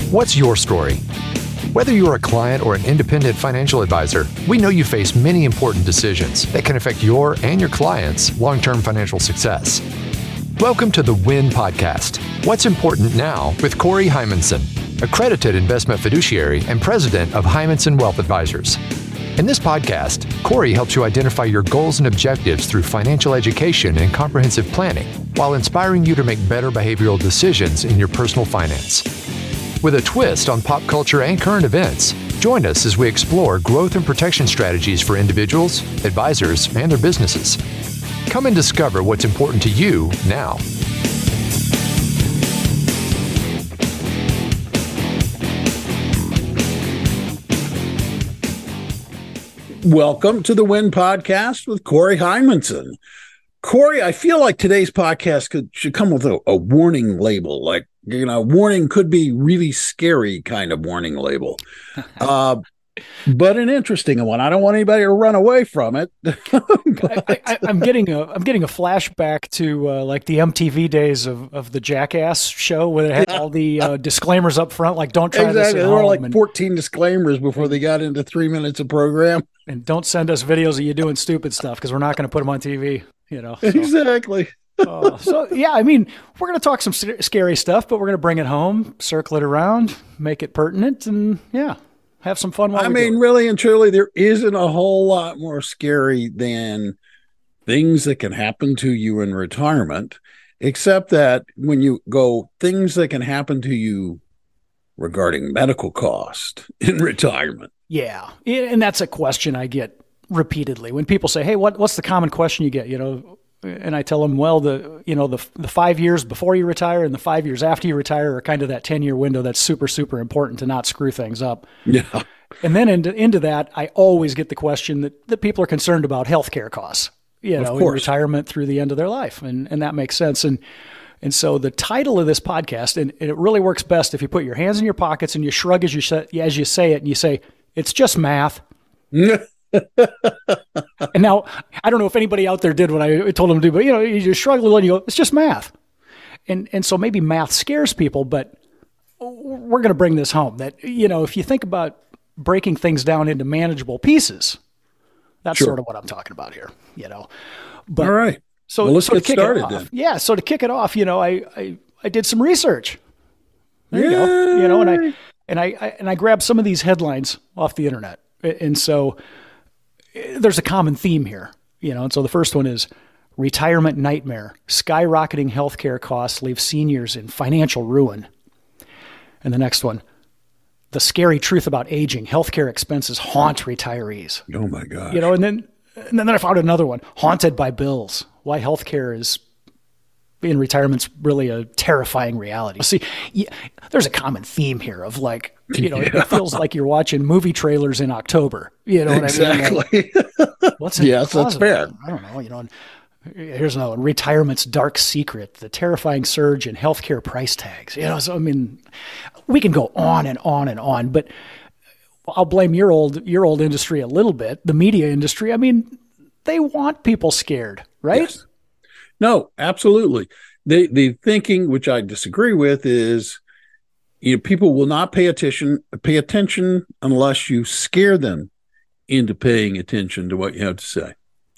What's your story? Whether you're a client or an independent financial advisor, we know you face many important decisions that can affect your and your clients' long-term financial success. Welcome to the WIN Podcast, What's Important Now with Corey Hymanson, accredited investment fiduciary and president of Hymanson Wealth Advisors. In this podcast, Corey helps you identify your goals and objectives through financial education and comprehensive planning, while inspiring you to make better behavioral decisions in your personal finance. With a twist on pop culture and current events, join us as we explore growth and protection strategies for individuals, advisors, and their businesses. Come and discover what's important to you now. Welcome to the WIN Podcast with Corey Hymanson. Corey, I feel like today's podcast should come with a warning label, like, warning could be really scary kind of warning label. But an interesting one. I don't want anybody to run away from it. I'm getting a flashback to like the MTV days of the Jackass show, where they had all the disclaimers up front, like don't try this at home. There were like 14 disclaimers before they got into 3 minutes of program. And don't send us videos of you doing stupid stuff because we're not going to put them on TV. So. Exactly. Yeah, I mean, we're going to talk some scary stuff, but we're going to bring it home, circle it around, make it pertinent, and have some fun. Really and truly, there isn't a whole lot more scary than things that can happen to you in retirement, except that when you go things that can happen to you regarding medical cost in retirement. Yeah, and that's a question I get repeatedly when people say, "Hey, what's the common question you get?" And I tell them, well, the 5 years before you retire and the 5 years after you retire are kind of that 10-year window that's super, super important to not screw things up. Yeah. And then into that, I always get the question that people are concerned about healthcare costs, in retirement through the end of their life. And that makes sense. And so the title of this podcast, and it really works best if you put your hands in your pockets and you shrug as you say it, and you say, it's just math. And now, I don't know if anybody out there did what I told them to do, but you just shrug a little and you go, it's just math. And so maybe math scares people, but we're going to bring this home that, if you think about breaking things down into manageable pieces, that's sort of what I'm talking about here, But, all right. So let's get started then. Yeah. So to kick it off, I did some research. There you go. And I grabbed some of these headlines off the internet. And so there's a common theme here, and so the first one is retirement nightmare. Skyrocketing healthcare costs leave seniors in financial ruin. And the next one, the scary truth about aging. Healthcare expenses haunt retirees. Oh my gosh. And then I found another one, haunted by bills. Why healthcare is in retirement's really a terrifying reality. See, there's a common theme here of like, it feels like you're watching movie trailers in October. You know what I mean? Like, what's yes, that's fair. I don't know. Here's another one, retirement's dark secret, the terrifying surge in healthcare price tags. So we can go on and on and on, but I'll blame your old industry a little bit, the media industry. They want people scared, right? Yes. No, absolutely. The thinking, which I disagree with, is people will not pay attention unless you scare them into paying attention to what you have to say.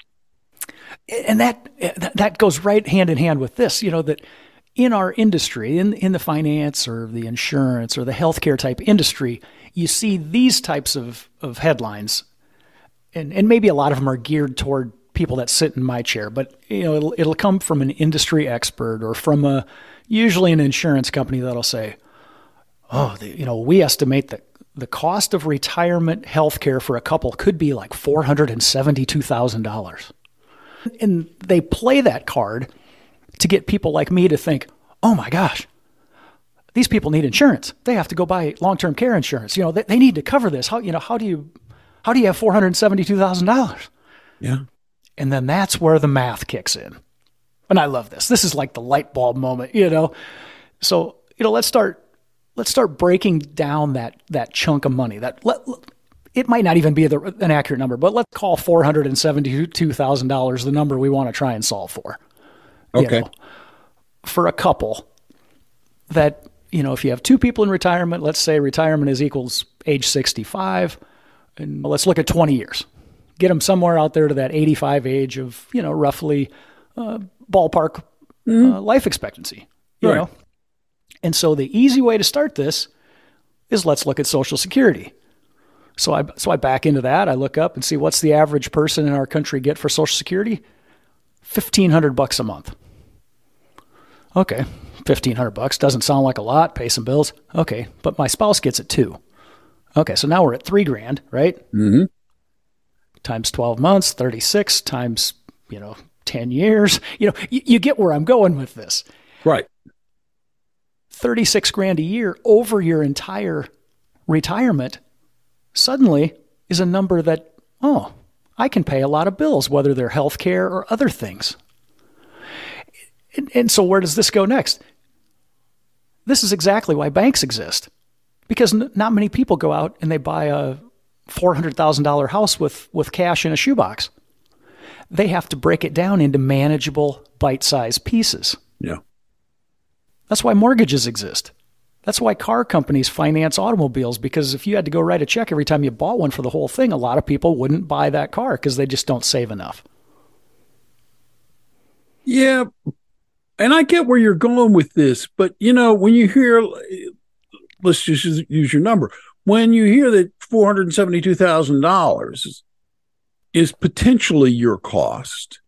And that goes right hand in hand with this, that in our industry, in the finance or the insurance or the healthcare type industry, you see these types of headlines, and maybe a lot of them are geared toward people that sit in my chair, but it'll come from an industry expert or from usually an insurance company that'll say, we estimate that the cost of retirement healthcare for a couple could be like $472,000. And they play that card to get people like me to think, oh my gosh, these people need insurance. They have to go buy long-term care insurance. They need to cover this. How do you have $472,000? Yeah. And then that's where the math kicks in. And I love this. This is like the light bulb moment, So, let's start breaking down that chunk of money. It might not even be an accurate number, but let's call $472,000 the number we want to try and solve for. Okay. For a couple that if you have two people in retirement, let's say retirement is equals age 65, and let's look at 20 years. Get them somewhere out there to that 85 age of, roughly ballpark life expectancy, you know. And so the easy way to start this is let's look at Social Security. So I back into that. I look up and see what's the average person in our country get for Social Security? $1,500 a month. Okay, $1,500 doesn't sound like a lot. Pay some bills. Okay, but my spouse gets it too. Okay, so now we're at $3,000, right? Mm-hmm. Times 12 months, 36 times 10 years. You get where I'm going with this. Right. $36,000 a year over your entire retirement suddenly is a number that, I can pay a lot of bills, whether they're healthcare or other things. And so where does this go next? This is exactly why banks exist, because not many people go out and they buy a $400,000 house with cash in a shoebox. They have to break it down into manageable, bite-sized pieces. Yeah. That's why mortgages exist. That's why car companies finance automobiles, because if you had to go write a check every time you bought one for the whole thing, a lot of people wouldn't buy that car because they just don't save enough. Yeah. And I get where you're going with this, but when you hear, let's just use your number. When you hear that $472,000 is potentially your cost,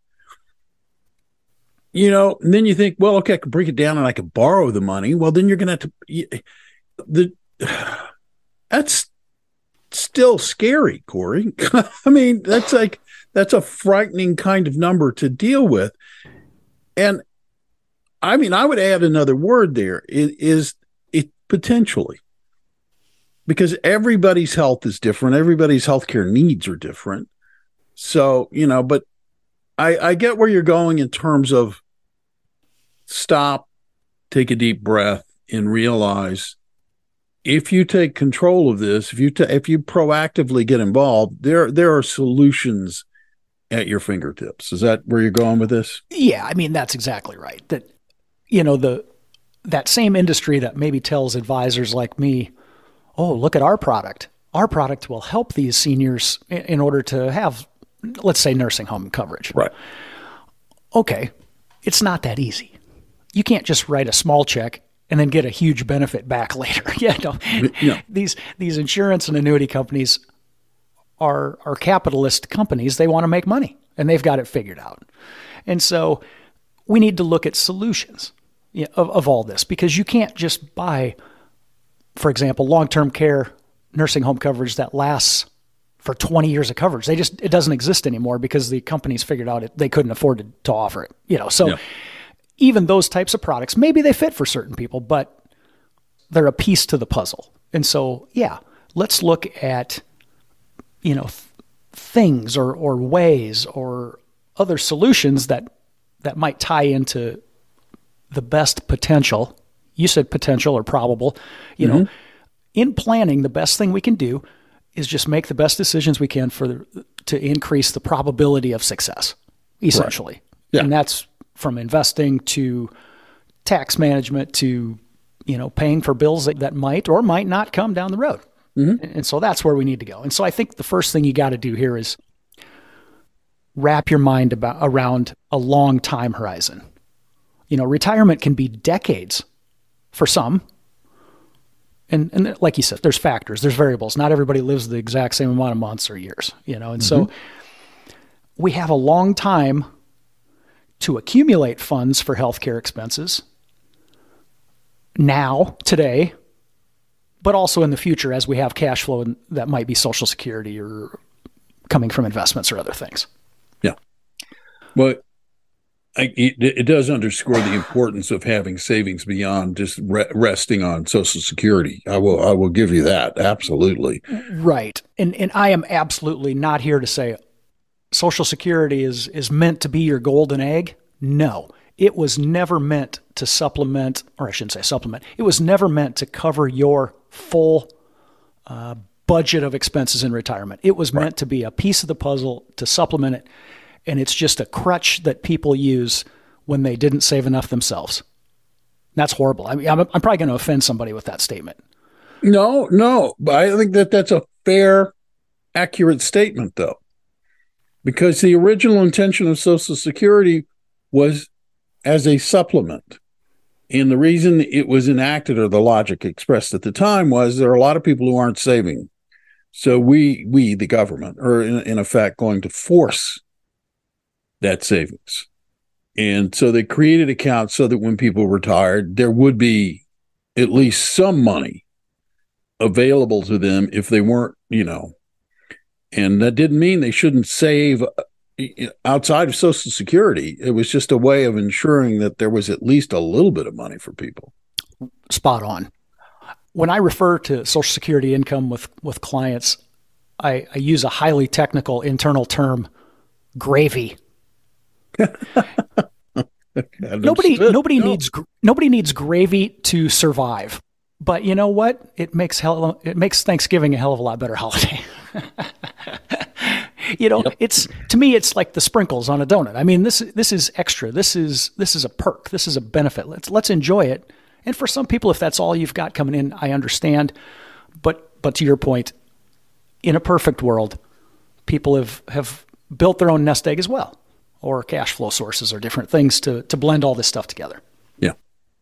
and then you think, well, okay, I can break it down and I can borrow the money. Well, then you're going to have to, that's still scary, Corey. I mean, that's a frightening kind of number to deal with. And I mean, I would add another word there is it potentially, because everybody's health is different. Everybody's healthcare needs are different. So, but I get where you're going in terms of stop, take a deep breath, and realize if you take control of this, if you proactively get involved, there are solutions at your fingertips. Is that where you're going with this? Yeah, I mean, that's exactly right. That, that same industry that maybe tells advisors like me, oh, look at our product. Our product will help these seniors in order to have, let's say, nursing home coverage. Right. Okay, it's not that easy. You can't just write a small check and then get a huge benefit back later. These insurance and annuity companies are capitalist companies. They want to make money, and they've got it figured out. And so we need to look at solutions of all this, because you can't just buy, for example, long-term care nursing home coverage that lasts for 20 years of coverage. It doesn't exist anymore because the companies figured out they couldn't afford to offer it. Even those types of products, maybe they fit for certain people, but they're a piece to the puzzle. And so, let's look at, things or ways or other solutions that might tie into the best potential. You said potential or probable. In planning, the best thing we can do is just make the best decisions we can to increase the probability of success, essentially. Right. Yeah. And that's from investing to tax management to, paying for bills that might or might not come down the road. Mm-hmm. And so that's where we need to go. And so I think the first thing you got to do here is wrap your mind around a long time horizon. Retirement can be decades for some. And like you said, there's factors, there's variables. Not everybody lives the exact same amount of months or years, and so we have a long time to accumulate funds for healthcare expenses now, today, but also in the future as we have cash flow that might be Social Security or coming from investments or other things. Yeah. But it does underscore the importance of having savings beyond just resting on Social Security. I will give you that. Absolutely. Right. And I am absolutely not here to say Social Security is meant to be your golden egg. No, it was never meant to supplement, or I shouldn't say supplement. It was never meant to cover your full budget of expenses in retirement. It was meant to be a piece of the puzzle to supplement it. And it's just a crutch that people use when they didn't save enough themselves. That's horrible. I mean, I'm probably going to offend somebody with that statement. No, but I think that's a fair, accurate statement, though, because the original intention of Social Security was as a supplement. And the reason it was enacted, or the logic expressed at the time, was there are a lot of people who aren't saving. So we the government, are in effect going to force that savings. And so they created accounts so that when people retired, there would be at least some money available to them if they weren't, and that didn't mean they shouldn't save outside of Social Security. It was just a way of ensuring that there was at least a little bit of money for people. Spot on. When I refer to Social Security income with clients, I use a highly technical internal term, gravy. Nobody needs gravy to survive. But you know what? It makes Thanksgiving a hell of a lot better holiday. Yep. To me, it's like the sprinkles on a donut. I mean, this is extra. This is a perk. This is a benefit. Let's enjoy it. And for some people, if that's all you've got coming in, I understand. But to your point, in a perfect world, people have built their own nest egg as well, or cash flow sources, or different things to blend all this stuff together. Yeah.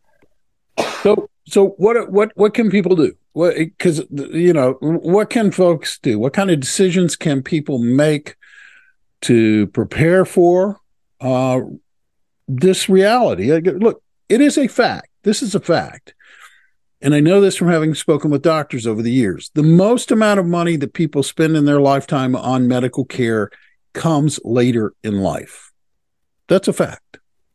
So what can people do? Because what can folks do? What kind of decisions can people make to prepare for this reality? Look, it is a fact. This is a fact. And I know this from having spoken with doctors over the years. The most amount of money that people spend in their lifetime on medical care comes later in life. That's a fact.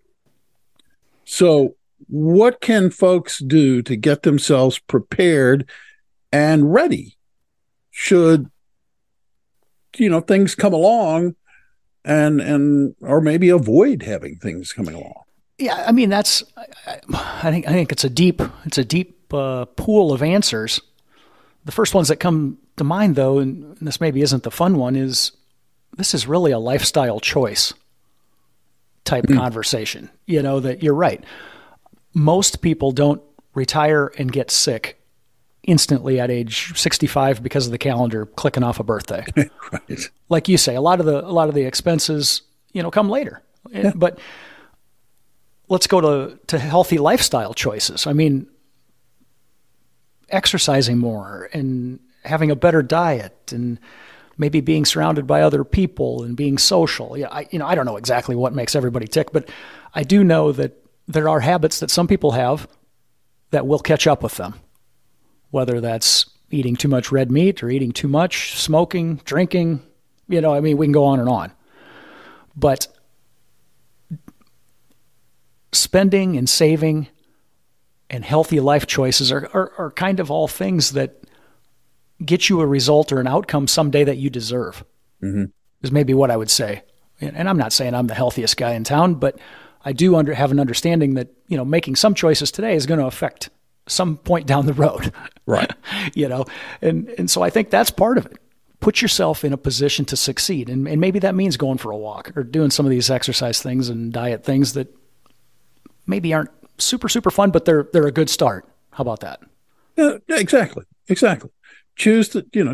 So what can folks do to get themselves prepared and ready should, things come along and or maybe avoid having things coming along? Yeah, I mean, I think it's a deep pool of answers. The first ones that come to mind, though, and this maybe isn't the fun one, is this is really a lifestyle choice type conversation. That you're right. Most people don't retire and get sick instantly at age 65 because of the calendar clicking off a birthday. Right. Like you say, a lot of the expenses, come later. Yeah. But let's go to healthy lifestyle choices. I mean, exercising more and having a better diet and maybe being surrounded by other people and being social. Yeah, I don't know exactly what makes everybody tick, but I do know that there are habits that some people have that will catch up with them, whether that's eating too much red meat or eating too much, smoking, drinking, we can go on and on. But spending and saving and healthy life choices are kind of all things that get you a result or an outcome someday that you deserve, is maybe what I would say. And I'm not saying I'm the healthiest guy in town, but I do have an understanding that, making some choices today is going to affect some point down the road. Right. And so I think that's part of it. Put yourself in a position to succeed. And maybe that means going for a walk or doing some of these exercise things and diet things that maybe aren't super, super fun, but they're a good start. How about that? Yeah, exactly. Choose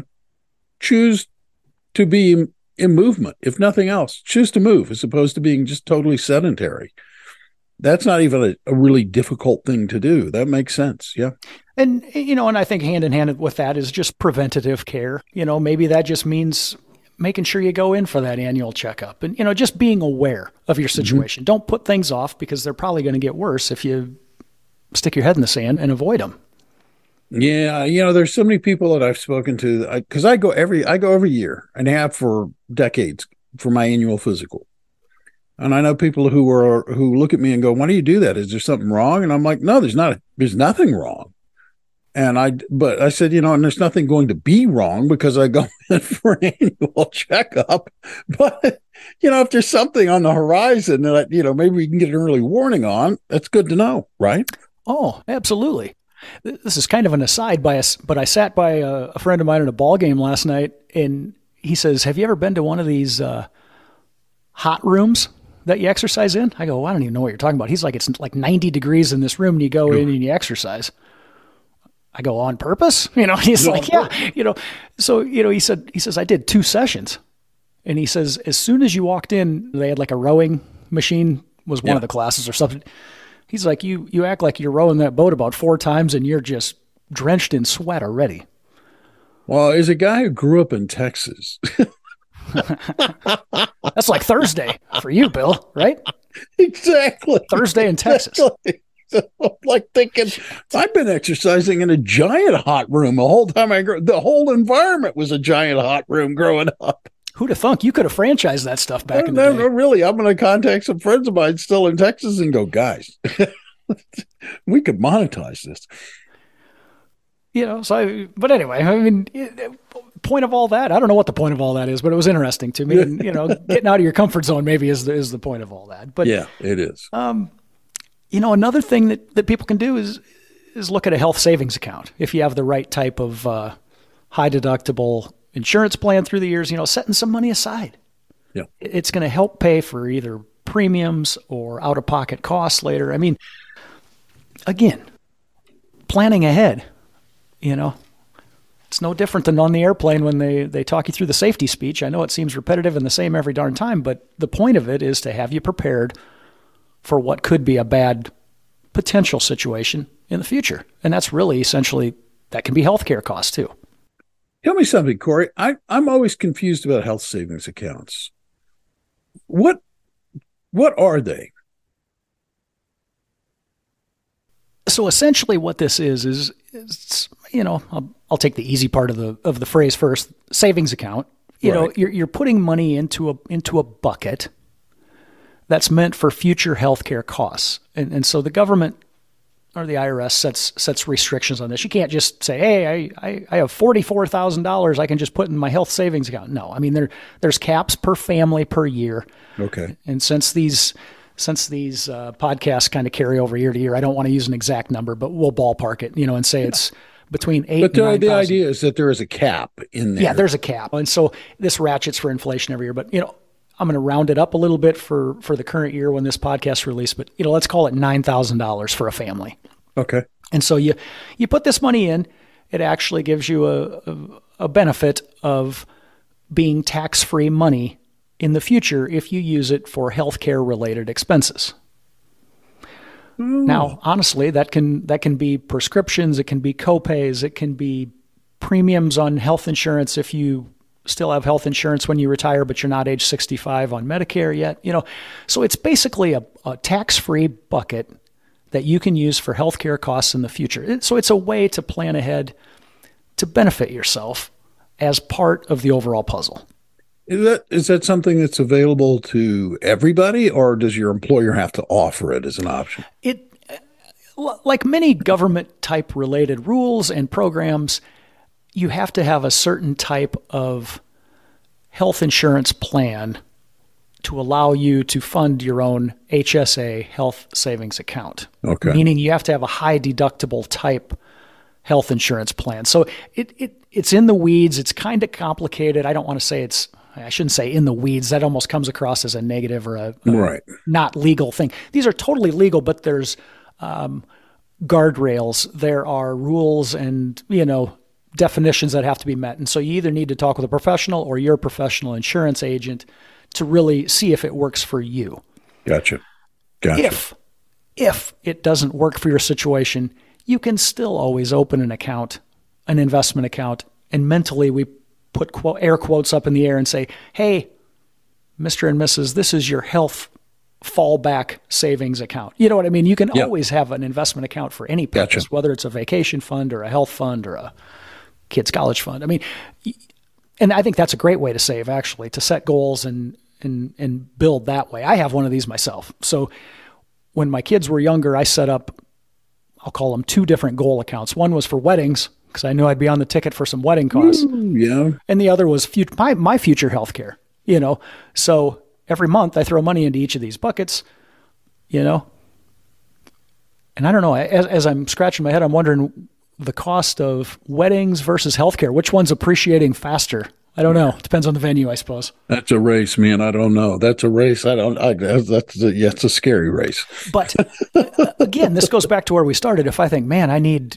to be in movement, if nothing else. Choose to move as opposed to being just totally sedentary. That's not even a really difficult thing to do. That makes sense. Yeah. And, and I think hand in hand with that is just preventative care. Maybe that just means making sure you go in for that annual checkup and, just being aware of your situation. Don't put things off because they're probably going to get worse if you stick your head in the sand and avoid them. Yeah. There's so many people that I've spoken to because I go every year and have for decades for my annual physical. And I know people who look at me and go, "Why do you do that? Is there something wrong?" And I'm like, "No, there's nothing wrong." But I said, and there's nothing going to be wrong because I go in for an annual checkup. But, if there's something on the horizon that, maybe we can get an early warning on, that's good to know, right? Oh, absolutely. This is kind of an aside but I sat by a friend of mine at a ball game last night, and he says, "Have you ever been to one of these hot rooms?" that you exercise in? I go, well, I don't even know what you're talking about. He's like, it's like 90 degrees in this room and you go in and you exercise. I go, on purpose? He's like, yeah, So, he says, I did 2 sessions. And he says, as soon as you walked in, they had like a rowing machine was one of the classes or something. He's like, you act like you're rowing that boat about 4 times and you're just drenched in sweat already. Well, as a guy who grew up in Texas. That's like Thursday for you, Bill, right? Exactly. Thursday in Texas. Exactly. So I'm like thinking, I've been exercising in a giant hot room the whole time the whole environment was a giant hot room growing up. Who'd have thunk? You could have franchised that stuff back in the day. No, really. I'm going to contact some friends of mine still in Texas and go, guys, we could monetize this. But anyway, I mean, point of all that, I don't know what the point of all that is, but it was interesting to me. And, getting out of your comfort zone maybe is the point of all that. But yeah, it is. Another thing that people can do is look at a health savings account. If you have the right type of high deductible insurance plan through the years, setting some money aside. Yeah, it's going to help pay for either premiums or out-of-pocket costs later. I mean, again, planning ahead. It's no different than on the airplane when they talk you through the safety speech. I know it seems repetitive and the same every darn time, but the point of it is to have you prepared for what could be a bad potential situation in the future. And that's really essentially, that can be healthcare costs too. Tell me something, Corey. I'm always confused about health savings accounts. What are they? So essentially what this is I'll take the easy part of the phrase first. Savings account. You're putting money into a bucket that's meant for future healthcare costs. And so the government or the IRS sets restrictions on this. You can't just say, hey, I have $44,000 I can just put in my health savings account. No, I mean, there's caps per family per year. Okay. And since these podcasts kind of carry over year to year, I don't want to use an exact number, but we'll ballpark it, and say it's between 8 and 9,000. The idea is that there is a cap in there. Yeah, there's a cap. And so this ratchets for inflation every year. But, I'm going to round it up a little bit for the current year when this podcast released. But, let's call it $9,000 for a family. Okay. And so you put this money in. It actually gives you a benefit of being tax-free money in the future if you use it for healthcare related expenses. Now, honestly, that can be prescriptions, it can be copays, it can be premiums on health insurance if you still have health insurance when you retire, but you're not age 65 on Medicare yet. So it's basically a tax-free bucket that you can use for healthcare costs in the future. So it's a way to plan ahead to benefit yourself as part of the overall puzzle. Is that something that's available to everybody, or does your employer have to offer it as an option? Like many government type related rules and programs, you have to have a certain type of health insurance plan to allow you to fund your own HSA health savings account. Okay. Meaning you have to have a high deductible type health insurance plan. So it's in the weeds. It's kind of complicated. I don't want to say I shouldn't say in the weeds. That almost comes across as a negative or a right. Not legal thing. These are totally legal, but there's guardrails. There are rules and, definitions that have to be met. And so you either need to talk with a professional or your professional insurance agent to really see if it works for you. Gotcha. If it doesn't work for your situation, you can still always open an account, an investment account, and mentally we put air quotes up in the air and say, hey, Mr. and Mrs., this is your health fallback savings account. You know what I mean? You can always have an investment account for any purpose, whether it's a vacation fund or a health fund or a kid's college fund. I mean, and I think that's a great way to save, actually, to set goals and build that way. I have one of these myself. So when my kids were younger, I set up, I'll call them 2 different goal accounts. One was for weddings, because I knew I'd be on the ticket for some wedding costs. Yeah. And the other was my future healthcare, So every month I throw money into each of these buckets, And I don't know, as I'm scratching my head, I'm wondering the cost of weddings versus healthcare. Which one's appreciating faster I don't know. It depends on the venue, I suppose. That's a race, man. I don't know. That's a race. That's a scary race. But again, this goes back to where we started. If I think, man, I need,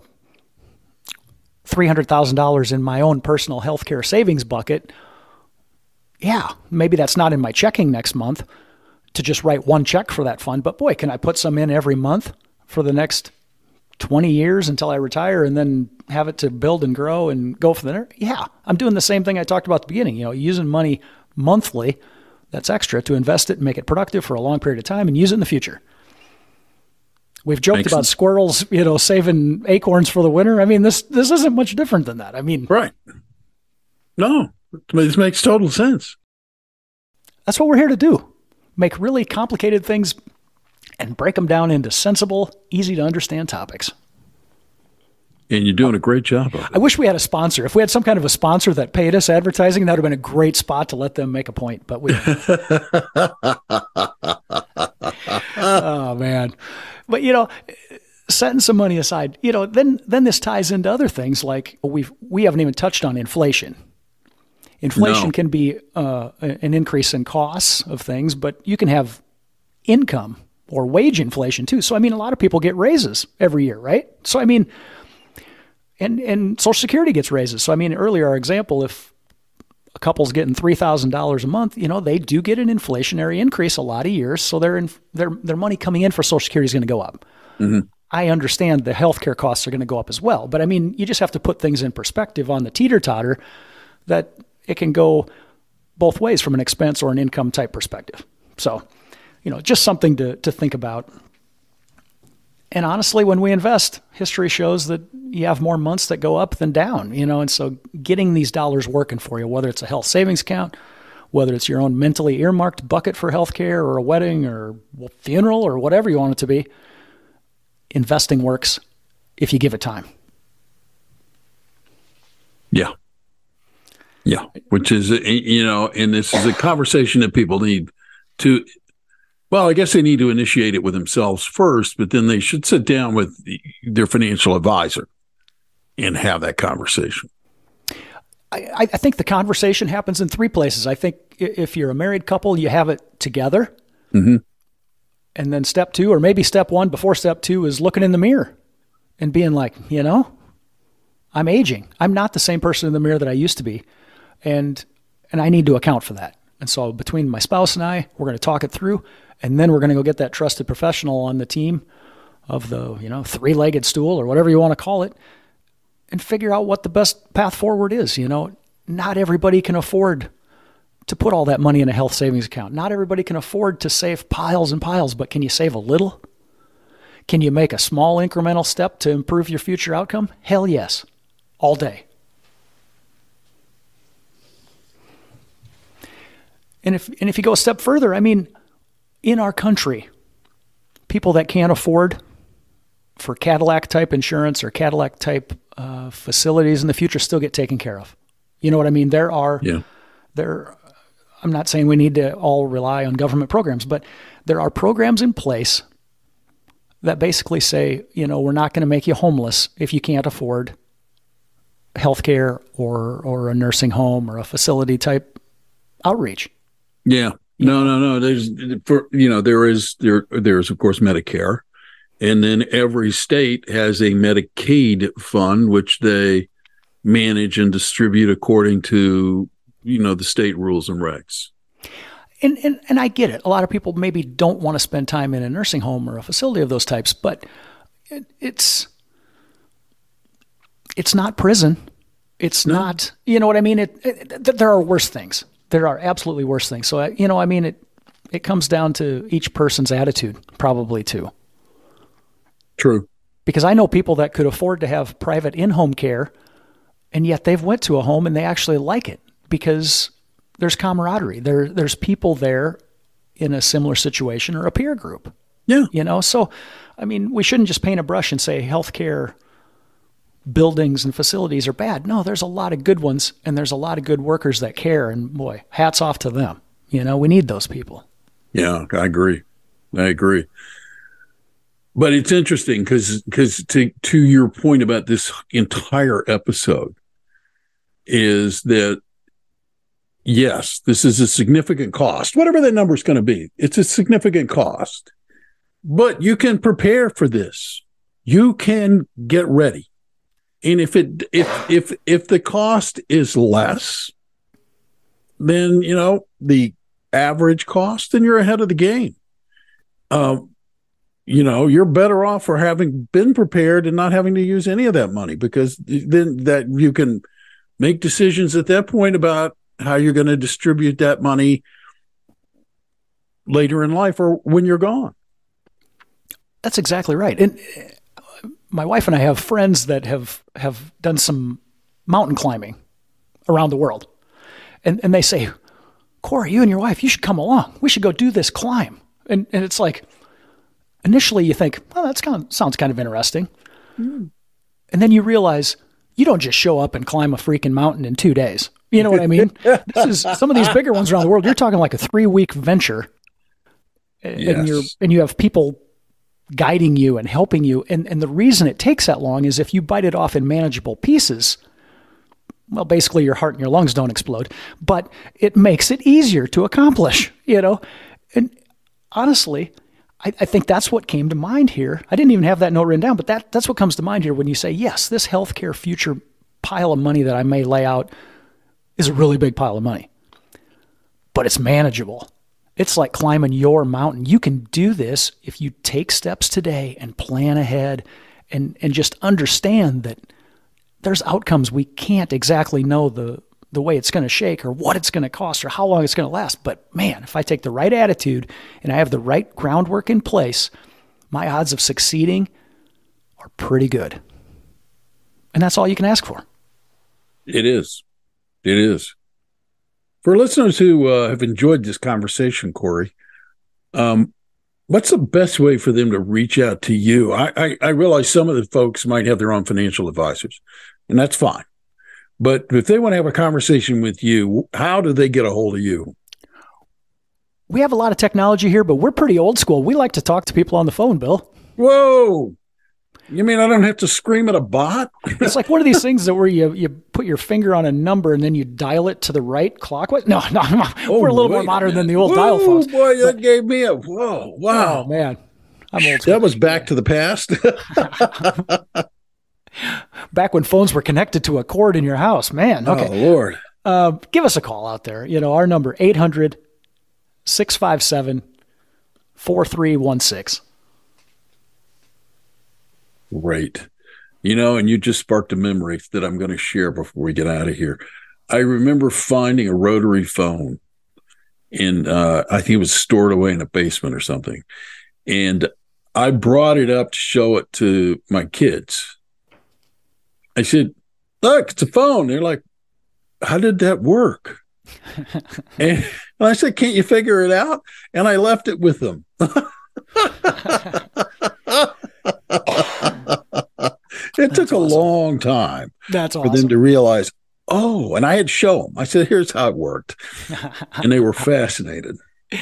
$300,000 in my own personal healthcare savings bucket. Yeah, maybe that's not in my checking next month to just write one check for that fund. But boy, can I put some in every month for the next 20 years until I retire and then have it to build and grow and go for the next? Yeah, I'm doing the same thing I talked about at the beginning, using money monthly that's extra to invest it and make it productive for a long period of time and use it in the future. We've joked about squirrels, saving acorns for the winter. I mean, this isn't much different than that. I mean, right. No, this makes total sense. That's what we're here to do. Make really complicated things and break them down into sensible, easy to understand topics. And you're doing a great job of it. I wish we had a sponsor. If we had some kind of a sponsor that paid us advertising, that would have been a great spot to let them make a point. But we don't. Oh, man. But, setting some money aside, then this ties into other things like we haven't even touched on inflation. Inflation can be an increase in costs of things, but you can have income or wage inflation too. So, a lot of people get raises every year, right? So, and Social Security gets raises. So, earlier our example, if a couple's getting $3,000 a month, they do get an inflationary increase a lot of years. So their money coming in for Social Security is going to go up. Mm-hmm. I understand the healthcare costs are going to go up as well. But you just have to put things in perspective on the teeter-totter that it can go both ways from an expense or an income type perspective. So, just something to think about. And honestly, when we invest, history shows that you have more months that go up than down, and so getting these dollars working for you, whether it's a health savings account, whether it's your own mentally earmarked bucket for healthcare or a wedding or funeral or whatever you want it to be, investing works if you give it time. Yeah. Yeah. Which is, and this is a conversation that people need to, well, I guess they need to initiate it with themselves first, but then they should sit down with their financial advisor and have that conversation. I think the conversation happens in three places. I think if you're a married couple, you have it together. Mm-hmm. And then step two, or maybe step one before step two, is looking in the mirror and being like, I'm aging. I'm not the same person in the mirror that I used to be. And I need to account for that. And so between my spouse and I, we're going to talk it through. And then we're going to go get that trusted professional on the team of the, three-legged stool or whatever you want to call it, and figure out what the best path forward is. Not everybody can afford to put all that money in a health savings account. Not everybody can afford to save piles and piles, but can you save a little? Can you make a small incremental step to improve your future outcome? Hell yes. All day. And if you go a step further, in our country, people that can't afford for Cadillac-type insurance or Cadillac-type facilities in the future still get taken care of. You know what I mean? I'm not saying we need to all rely on government programs, but there are programs in place that basically say, we're not going to make you homeless if you can't afford healthcare or a nursing home or a facility-type outreach. Yeah. No. There's of course Medicare, and then every state has a Medicaid fund which they manage and distribute according to the state rules and regs. And I get it. A lot of people maybe don't want to spend time in a nursing home or a facility of those types, but it's not prison. It's not. You know what I mean? There are worse things. There are absolutely worse things. So, it comes down to each person's attitude, probably too. True. Because I know people that could afford to have private in-home care, and yet they've went to a home and they actually like it because there's camaraderie. There's people there in a similar situation or a peer group. Yeah. So, we shouldn't just paint a brush and say healthcare buildings and facilities are bad. No, there's a lot of good ones, and there's a lot of good workers that care, and boy, hats off to them. We need those people. Yeah, I agree. But it's interesting because to your point about this entire episode is that yes, this is a significant cost. Whatever that number is going to be, it's a significant cost. But you can prepare for this. You can get ready. And if the cost is less than, the average cost, then you're ahead of the game. You're better off for having been prepared and not having to use any of that money, because then that you can make decisions at that point about how you're going to distribute that money later in life or when you're gone. That's exactly right. And my wife and I have friends that have done some mountain climbing around the world. And they say, Corey, you and your wife, you should come along. We should go do this climb. And it's like, initially you think, well, sounds kind of interesting. Mm. And then you realize you don't just show up and climb a freaking mountain in 2 days. You know what I mean? This is some of these bigger ones around the world. You're talking like a 3-week venture. Yes. And you have people guiding you and helping you. And the reason it takes that long is if you bite it off in manageable pieces, well, basically your heart and your lungs don't explode, but it makes it easier to accomplish, And honestly, I think that's what came to mind here. I didn't even have that note written down, but that's what comes to mind here when you say, yes, this healthcare future pile of money that I may lay out is a really big pile of money, but it's manageable. It's like climbing your mountain. You can do this if you take steps today and plan ahead and just understand that there's outcomes we can't exactly know the way it's going to shake or what it's going to cost or how long it's going to last. But man, if I take the right attitude and I have the right groundwork in place, my odds of succeeding are pretty good. And that's all you can ask for. It is. It is. For listeners who have enjoyed this conversation, Corey, what's the best way for them to reach out to you? I realize some of the folks might have their own financial advisors, and that's fine. But if they want to have a conversation with you, how do they get a hold of you? We have a lot of technology here, but we're pretty old school. We like to talk to people on the phone, Bill. Whoa. You mean I don't have to scream at a bot? It's like one of these things that where you put your finger on a number and then you dial it to the right clockwise. No. We're a little more modern than the old dial phones. Boy, that gave me a whoa, wow. Oh, man. I'm old school. That was back to the past. Back when phones were connected to a cord in your house, man. Okay. Oh, Lord. Give us a call out there. Our number, 800-657-4316. Great. And you just sparked a memory that I'm going to share before we get out of here. I remember finding a rotary phone I think it was stored away in a basement or something. And I brought it up to show it to my kids. I said, look, it's a phone. They're like, how did that work? And I said, can't you figure it out? And I left it with them. It took a long time for them to realize, and I had to show them. I said, here's how it worked. And they were fascinated.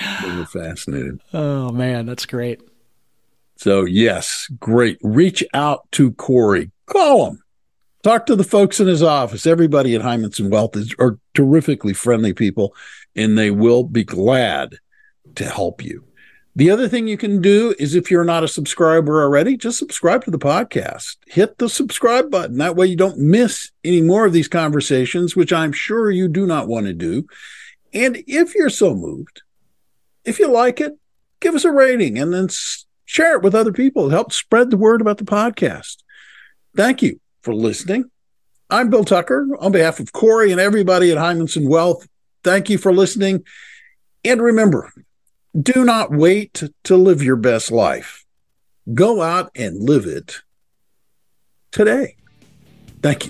Oh, man, that's great. So, yes, great. Reach out to Corey. Call him. Talk to the folks in his office. Everybody at Hymanson Wealth are terrifically friendly people, and they will be glad to help you. The other thing you can do is, if you're not a subscriber already, just subscribe to the podcast. Hit the subscribe button. That way you don't miss any more of these conversations, which I'm sure you do not want to do. And if you're so moved, if you like it, give us a rating and then share it with other people. Help spread the word about the podcast. Thank you for listening. I'm Bill Tucker. On behalf of Corey and everybody at Hymanson Wealth, thank you for listening. And remember, do not wait to live your best life. Go out and live it today. Thank you.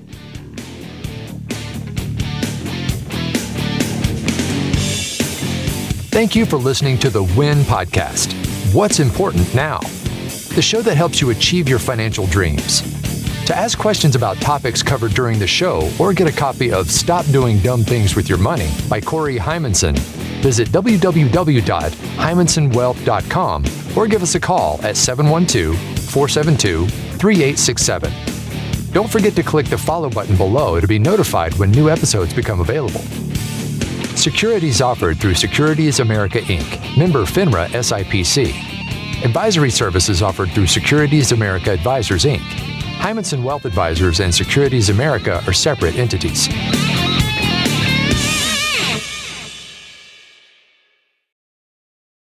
Thank you for listening to the WIN Podcast. What's important now? The show that helps you achieve your financial dreams. To ask questions about topics covered during the show or get a copy of Stop Doing Dumb Things with Your Money by Corey Hymanson, visit www.hymansonwealth.com or give us a call at 712-472-3867. Don't forget to click the follow button below to be notified when new episodes become available. Securities offered through Securities America Inc., member FINRA SIPC. Advisory services offered through Securities America Advisors Inc. Hymanson Wealth Advisors and Securities America are separate entities.